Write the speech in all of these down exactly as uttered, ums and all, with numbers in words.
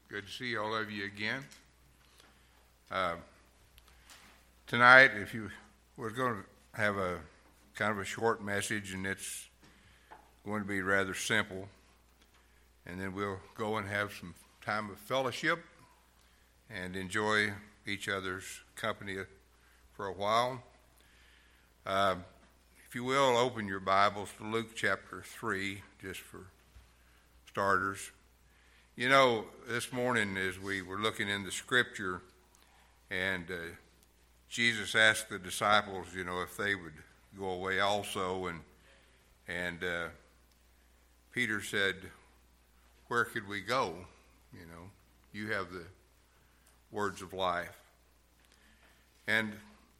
Good to see all of you again. Uh, tonight, if you we're going to have a kind of a short message, and it's going to be rather simple. And then we'll go and have some time of fellowship and enjoy each other's company for a while. Uh, if you will, open your Bibles to Luke chapter three, just for starters. You know, this morning as we were looking in the scripture, and uh, Jesus asked the disciples, you know, if they would go away also, and and uh, Peter said, where could we go? You know, you have the words of life. And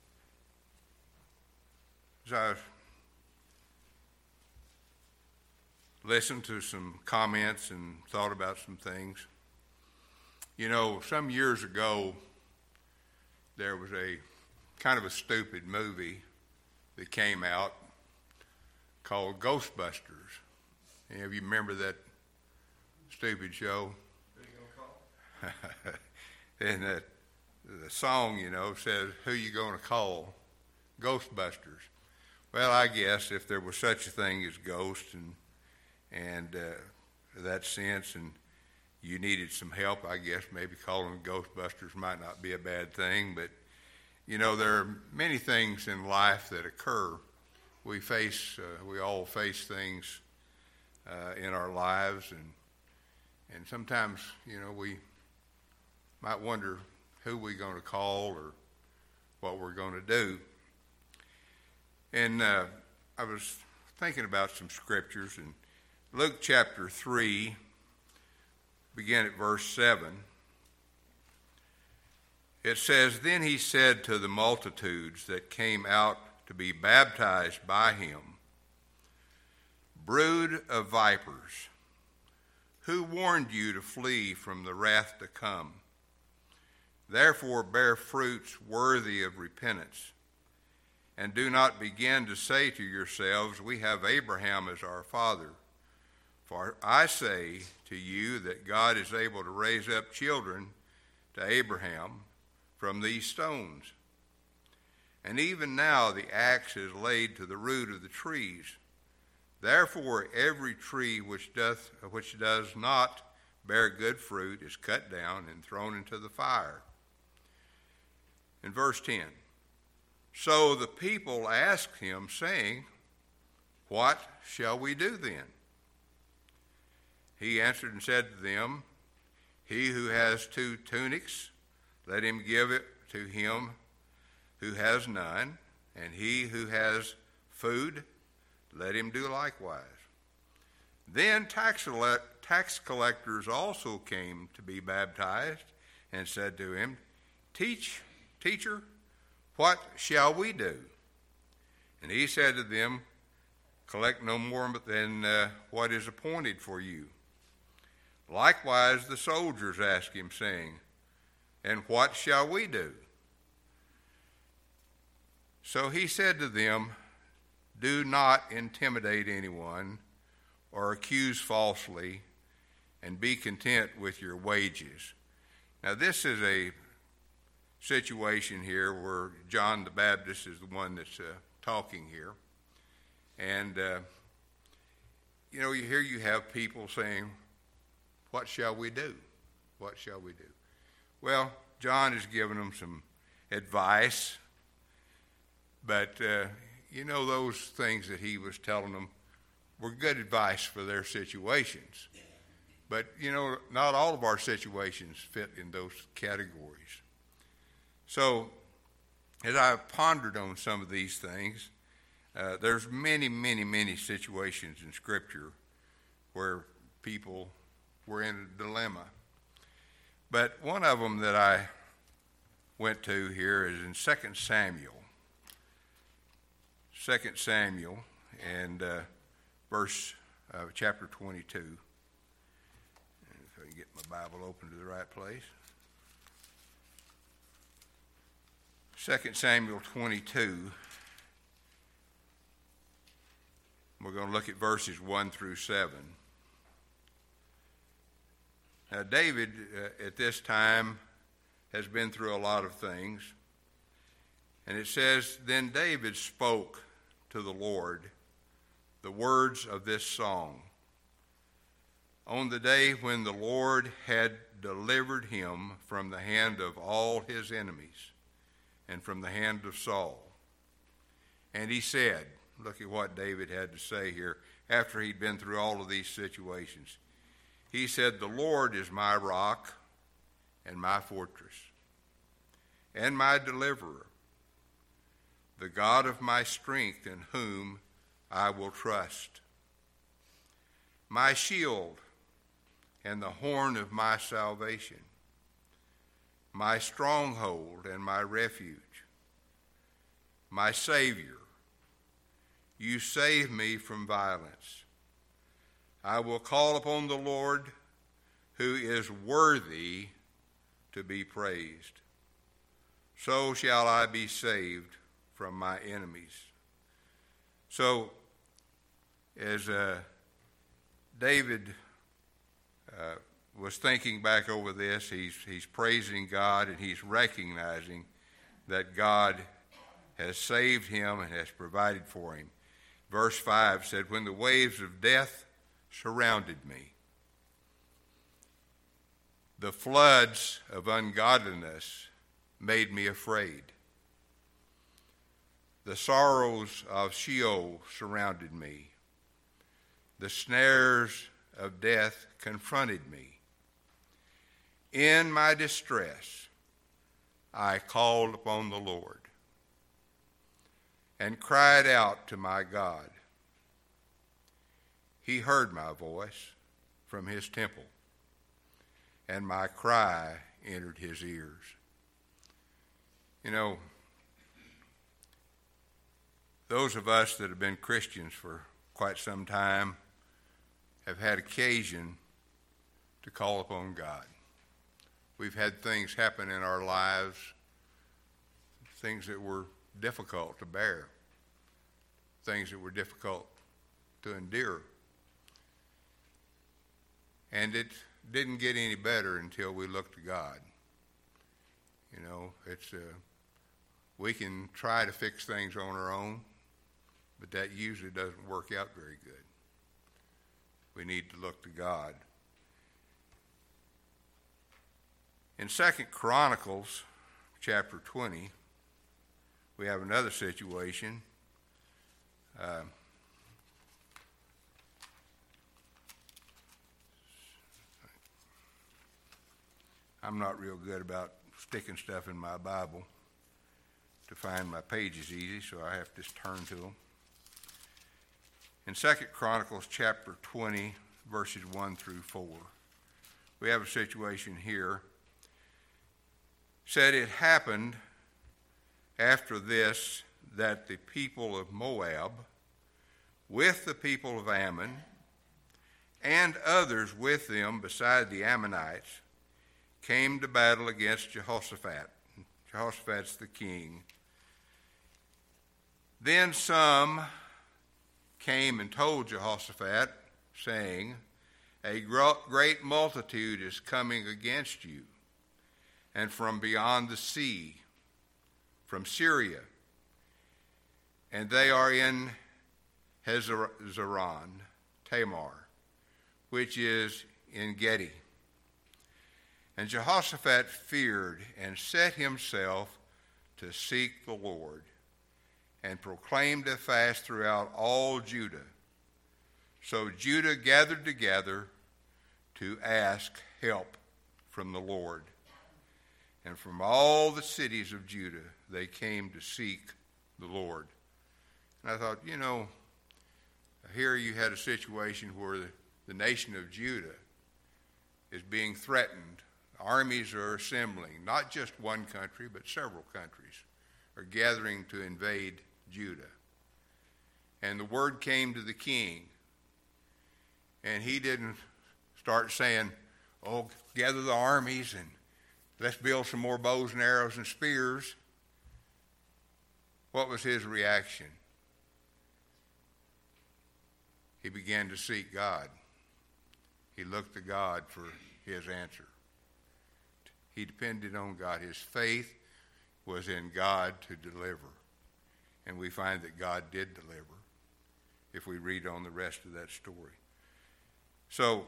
as I listened to some comments and thought about some things, you know, some years ago, there was a kind of a stupid movie that came out called Ghostbusters. Any of you remember that stupid show? And that the song, you know, says, who you going to call? Ghostbusters. Well, I guess if there was such a thing as ghosts and and uh, that sense, and you needed some help, I guess maybe calling them Ghostbusters might not be a bad thing. But, you know, there are many things in life that occur. We face, uh, we all face things uh, in our lives, and and sometimes, you know, we might wonder who we're going to call or what we're going to do. And uh, I was thinking about some scriptures, and Luke chapter three, begin at verse seven. It says, Then he said to the multitudes that came out to be baptized by him, Brood of vipers, who warned you to flee from the wrath to come? Therefore bear fruits worthy of repentance, and do not begin to say to yourselves, We have Abraham as our father. For I say to you that God is able to raise up children to Abraham from these stones. And even now the axe is laid to the root of the trees. Therefore every tree which doth which does not bear good fruit is cut down and thrown into the fire. In verse ten, so the people asked him, saying, What shall we do then? He answered and said to them, He who has two tunics, let him give it to him who has none, and he who has food, let him do likewise. Then tax collectors also came to be baptized, and said to him, Teach, Teacher, what shall we do? And he said to them, Collect no more than uh, what is appointed for you. Likewise the soldiers asked him, saying, And what shall we do? So he said to them, Do not intimidate anyone or accuse falsely, and be content with your wages. Now this is a situation here where John the Baptist is the one that's uh, talking here. And, uh, you know, here you have people saying, What shall we do? What shall we do? Well, John is giving them some advice, but, uh, you know, those things that he was telling them were good advice for their situations. But, you know, not all of our situations fit in those categories. So, as I pondered on some of these things, uh, there's many, many, many situations in Scripture where people were in a dilemma. But one of them that I went to here is in Second Samuel. Second Samuel and uh, verse uh, chapter twenty-two. If I can get my Bible open to the right place. Second Samuel twenty-two. We're going to look at verses one through seven. Now, David uh, at this time has been through a lot of things. And it says, then David spoke to the Lord the words of this song. On the day when the Lord had delivered him from the hand of all his enemies and from the hand of Saul. And he said, look at what David had to say here after he'd been through all of these situations. He said, the Lord is my rock and my fortress and my deliverer, the God of my strength in whom I will trust, my shield and the horn of my salvation, my stronghold and my refuge, my Savior. You save me from violence. I will call upon the Lord, who is worthy to be praised. So shall I be saved from my enemies. So, as uh, David uh, was thinking back over this, he's, he's praising God and he's recognizing that God has saved him and has provided for him. Verse five said, when the waves of death surrounded me, the floods of ungodliness made me afraid. The sorrows of Sheol surrounded me. The snares of death confronted me. In my distress, I called upon the Lord and cried out to my God. He heard my voice from his temple, and my cry entered his ears. You know, those of us that have been Christians for quite some time have had occasion to call upon God. We've had things happen in our lives, things that were difficult to bear, things that were difficult to endure. And it didn't get any better until we looked to God. You know, it's uh, we can try to fix things on our own, but that usually doesn't work out very good. We need to look to God. In Second Chronicles chapter twenty, we have another situation. Uh, I'm not real good about sticking stuff in my Bible to find my pages easy, so I have to just turn to them. In Second Chronicles chapter twenty, verses one through four, we have a situation here. Said it happened after this that the people of Moab, with the people of Ammon, and others with them beside the Ammonites, came to battle against Jehoshaphat. Jehoshaphat's the king. Then some came and told Jehoshaphat, saying, a great multitude is coming against you, and from beyond the sea, from Syria, and they are in Hazeron Tamar, which is in Gedi. And Jehoshaphat feared and set himself to seek the Lord, and proclaimed a fast throughout all Judah. So Judah gathered together to ask help from the Lord. And from all the cities of Judah, they came to seek the Lord. And I thought, you know, here you had a situation where the, the nation of Judah is being threatened. Armies are assembling, not just one country, but several countries are gathering to invade Judah. And the word came to the king, and he didn't start saying, oh, gather the armies and let's build some more bows and arrows and spears. What was his reaction? He began to seek God. He looked to God for his answer. He depended on God. His faith was in God to deliver. And we find that God did deliver if we read on the rest of that story. So,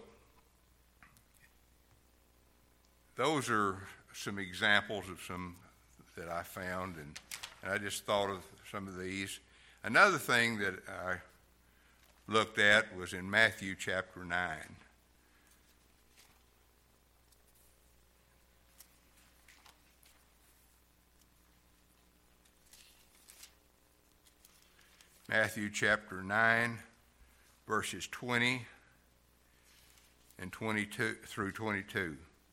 those are some examples of some that I found, and, and I just thought of some of these. Another thing that I looked at was in Matthew chapter nine. Matthew chapter nine, verses twenty and twenty-two through twenty-two.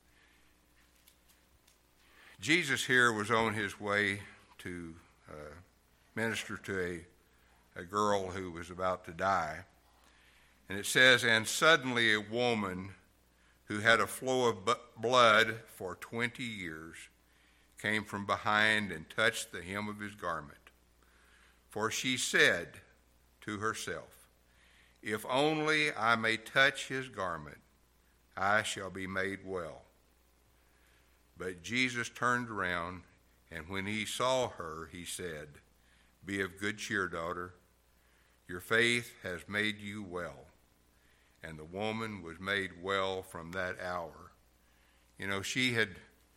Jesus here was on his way to uh, minister to a, a girl who was about to die. And it says, "And suddenly a woman who had a flow of blood for twenty years came from behind and touched the hem of his garment. For she said to herself, 'If only I may touch his garment, I shall be made well.' But Jesus turned around, and when he saw her, he said, 'Be of good cheer, daughter. Your faith has made you well.' And the woman was made well from that hour." You know, she had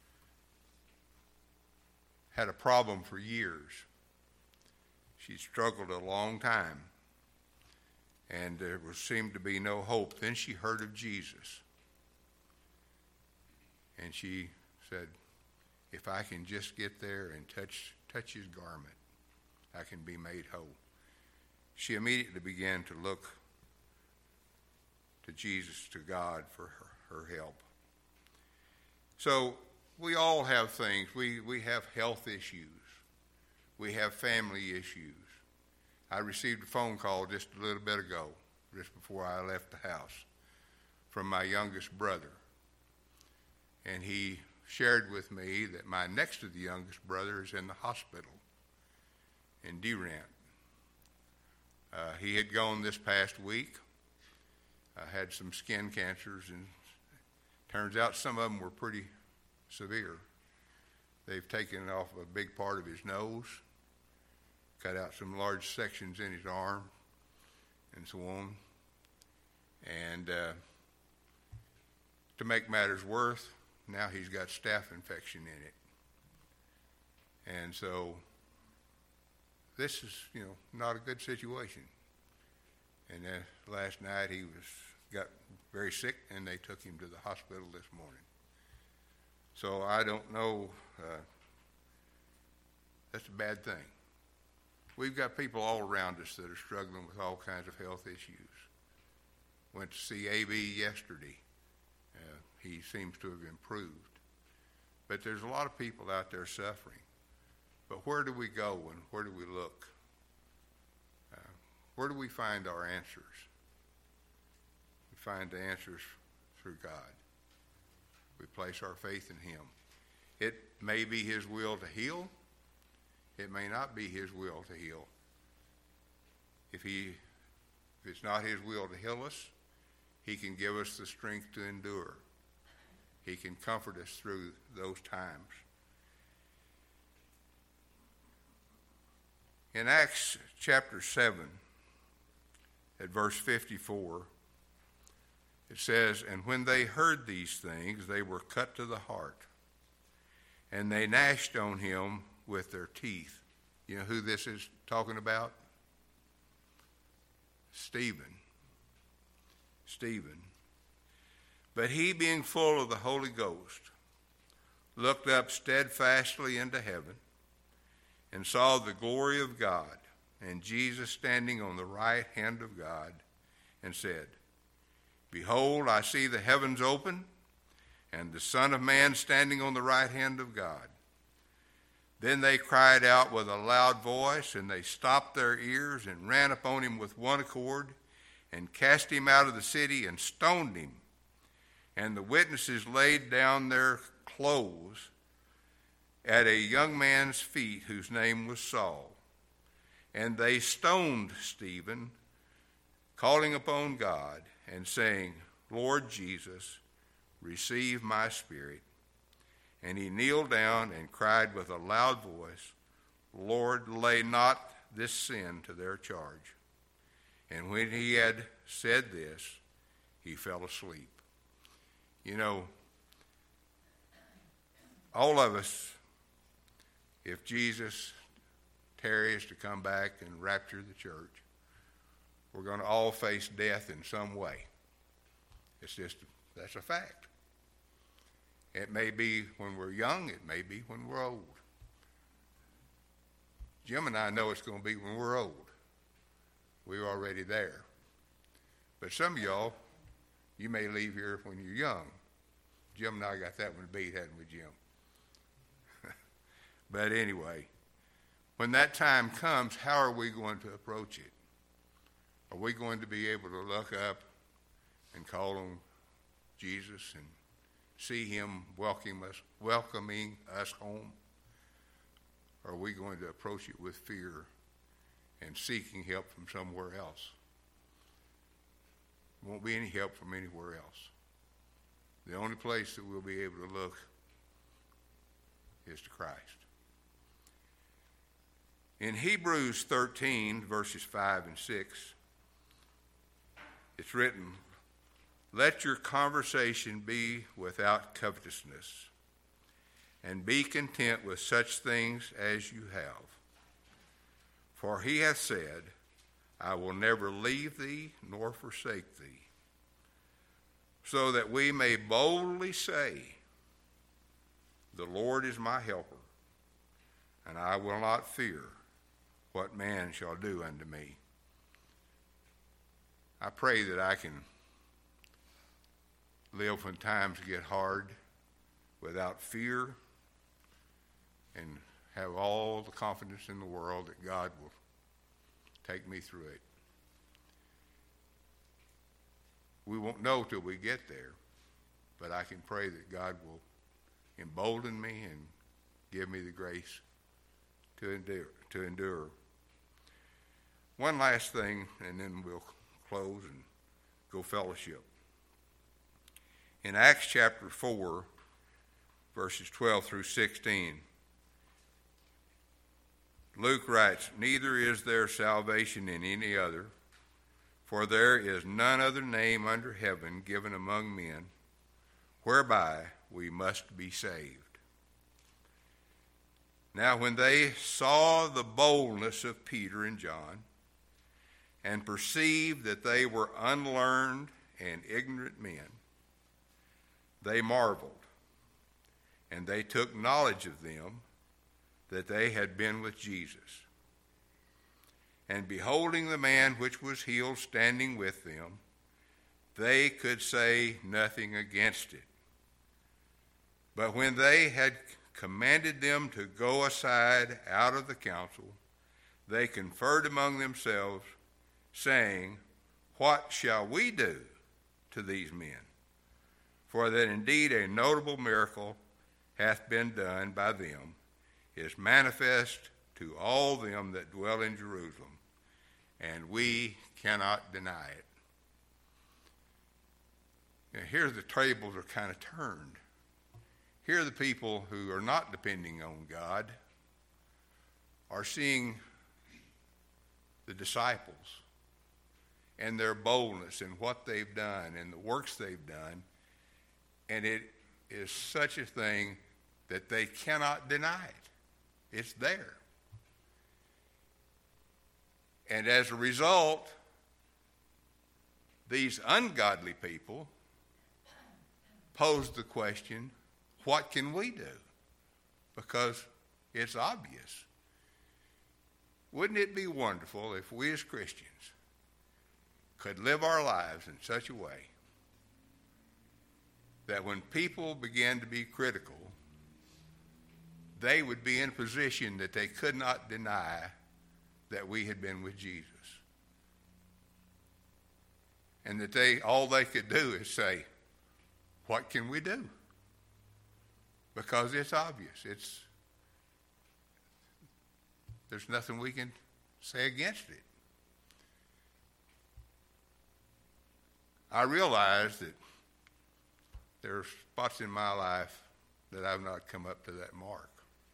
had a problem for years. She struggled a long time, and there was, seemed to be no hope. Then she heard of Jesus, and she said, "If I can just get there and touch touch his garment, I can be made whole." She immediately began to look to Jesus, to God, for her, her help. So we all have things. We, we have health issues. We have family issues. I received a phone call just a little bit ago, just before I left the house, from my youngest brother. And he shared with me that my next to the youngest brother is in the hospital in Durant. Uh, he had gone this past week, uh, had some skin cancers, and turns out some of them were pretty severe. They've taken off a big part of his nose, cut out some large sections in his arm, and so on. And uh, to make matters worse, now he's got staph infection in it. And so this is, you know, not a good situation. And then last night he was got very sick, and they took him to the hospital this morning. So I don't know. Uh, that's a bad thing. We've got people all around us that are struggling with all kinds of health issues. Went to see A B yesterday. Uh, he seems to have improved. But there's a lot of people out there suffering. But where do we go and where do we look? Uh, where do we find our answers? We find the answers through God. We place our faith in him. It may be his will to heal. It may not be his will to heal. If he, if it's not his will to heal us, he can give us the strength to endure. He can comfort us through those times. In Acts chapter seven, at verse fifty-four, it says, "And when they heard these things, they were cut to the heart, and they gnashed on him with their teeth." You know who this is talking about? Stephen. Stephen. "But he, being full of the Holy Ghost, looked up steadfastly into heaven and saw the glory of God and Jesus standing on the right hand of God, and said, 'Behold, I see the heavens open, and the Son of Man standing on the right hand of God.' Then they cried out with a loud voice, and they stopped their ears and ran upon him with one accord, and cast him out of the city and stoned him. And the witnesses laid down their clothes at a young man's feet whose name was Saul. And they stoned Stephen, calling upon God and saying, 'Lord Jesus, receive my spirit." And he kneeled down and cried with a loud voice, "Lord, lay not this sin to their charge." And when he had said this, he fell asleep. You know, all of us, if Jesus tarries to come back and rapture the church, we're going to all face death in some way. It's just, that's a fact. It may be when we're young, it may be when we're old. Jim and I know it's going to be when we're old. We're already there. But some of y'all, you may leave here when you're young. Jim and I got that one beat, hadn't we, Jim? But anyway, when that time comes, how are we going to approach it? Are we going to be able to look up and call on Jesus and see him welcome us, welcoming us home? Or are we going to approach it with fear and seeking help from somewhere else? There won't be any help from anywhere else. The only place that we'll be able to look is to Christ. In Hebrews thirteen, verses five and six, it's written, "Let your conversation be without covetousness, and be content with such things as you have. For he hath said, I will never leave thee nor forsake thee. So that we may boldly say, the Lord is my helper, and I will not fear what man shall do unto me." I pray that I can live when times get hard without fear and have all the confidence in the world that God will take me through it. We won't know till we get there, but I can pray that God will embolden me and give me the grace to endure. To endure. One last thing, and then we'll close and go fellowship. In Acts chapter four, verses twelve through sixteen, Luke writes, "Neither is there salvation in any other, for there is none other name under heaven given among men whereby we must be saved." Now when they saw the boldness of Peter and John, and perceived that they were unlearned and ignorant men, they marveled, and they took knowledge of them that they had been with Jesus. And beholding the man which was healed standing with them, they could say nothing against it. But when they had commanded them to go aside out of the council, they conferred among themselves, saying, What shall we do to these men? For that indeed a notable miracle hath been done by them, is manifest to all them that dwell in Jerusalem, and we cannot deny it. Now, here the tables are kind of turned. Here the people who are not depending on God are seeing the disciples and their boldness and what they've done and the works they've done, and it is such a thing that they cannot deny it. It's there. And as a result, these ungodly people pose the question, what can we do? Because it's obvious. Wouldn't it be wonderful if we as Christians could live our lives in such a way that when people began to be critical, they would be in a position that they could not deny that we had been with Jesus. And that they all they could do is say, what can we do? Because it's obvious. It's there's nothing we can say against it. I realize that there are spots in my life that I've not come up to that mark.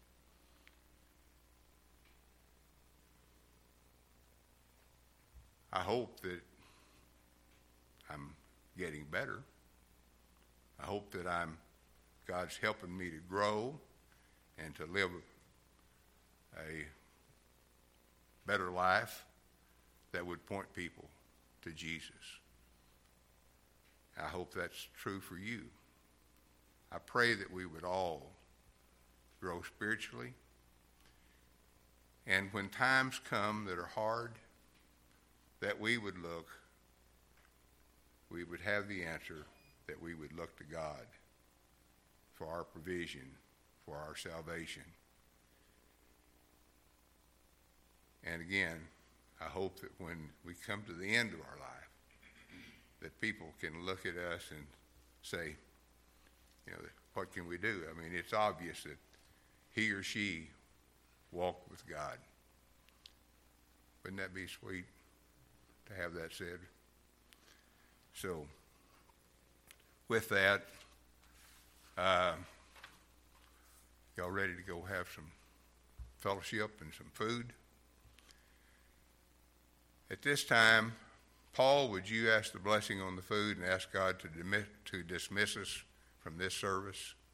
I hope that I'm getting better. I hope that I'm God's helping me to grow and to live a better life that would point people to Jesus. I hope that's true for you. I pray that we would all grow spiritually. And when times come that are hard, that we would look, we would have the answer, that we would look to God for our provision, for our salvation. And again, I hope that when we come to the end of our life, that people can look at us and say, you know, what can we do? I mean, it's obvious that he or she walked with God. Wouldn't that be sweet to have that said? So, with that, uh, y'all ready to go have some fellowship and some food? At this time, Paul, would you ask the blessing on the food and ask God to, dismiss, to dismiss us from this service?